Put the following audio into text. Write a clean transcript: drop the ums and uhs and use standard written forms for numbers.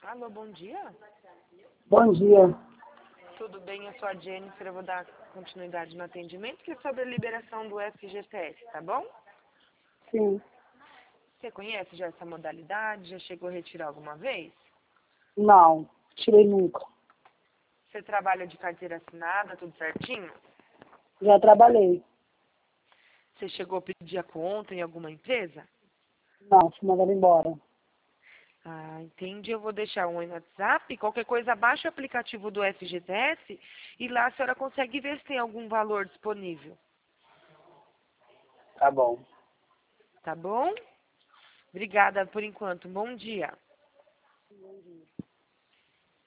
Alô, bom dia. Bom dia. Tudo bem? Eu sou a Jennifer, eu vou dar continuidade no atendimento, que é sobre a liberação do FGTS, tá bom? Sim. Você conhece já essa modalidade? Já chegou a retirar alguma vez? Não, tirei nunca. Você trabalha de carteira assinada, tudo certinho? Já trabalhei. Você chegou a pedir a conta em alguma empresa? Não, fui mandada embora. Ah, entendi. Eu vou deixar um aí no WhatsApp. Qualquer coisa, baixa o aplicativo do FGTS e lá a senhora consegue ver se tem algum valor disponível. Tá bom. Tá bom? Obrigada por enquanto. Bom dia.